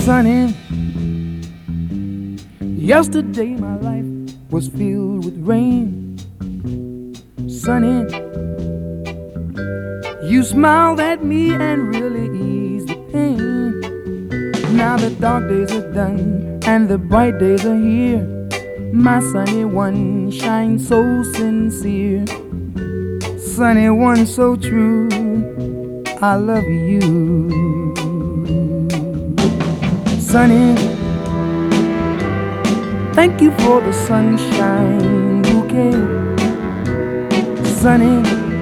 Sunny, yesterday my life was filled with rain. Sunny, you smiled at me and really eased the pain. Now the dark days are done and the bright days are here. My sunny one shines so sincere. Sunny one so true, I love you. Sunny, thank you for the sunshine bouquet. Sunny,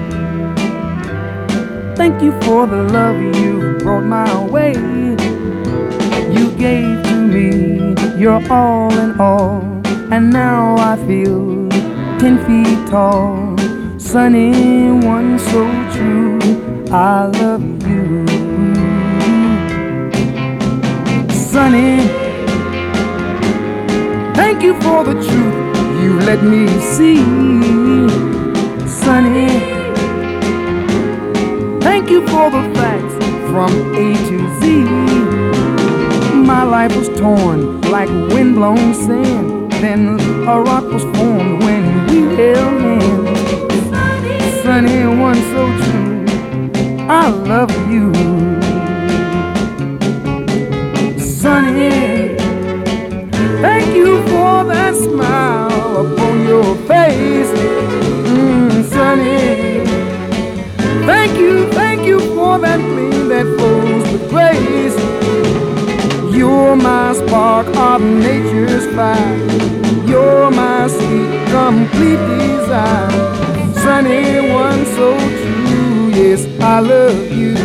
thank you for the love you brought my way. You gave to me your all in all, and now I feel 10 feet tall. Sunny one so true, I love you. Sunny, thank you for the truth you let me see. Sunny, thank you for the facts from A to Z. My life was torn like windblown sand, then a rock was formed when we held hands. Sunny one so true, I love you. Sunny, thank you for that smile upon your face. Sunny, thank you for that gleam that flows with grace. You're my spark of nature's fire. You're my sweet, complete desire. Sunny one so true, yes, I love you.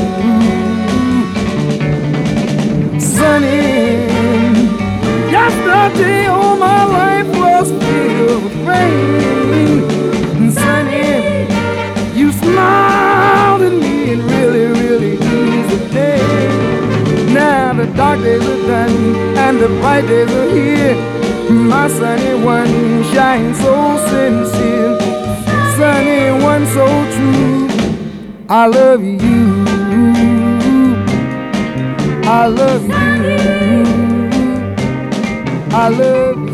Sunny, yesterday all my life was filled with rain. Sunny, you smiled at me and really eased the day. Now the dark days are done and the bright days are here. My sunny one shines so sincere. Sunny one so true, I love you. I love you. I love you.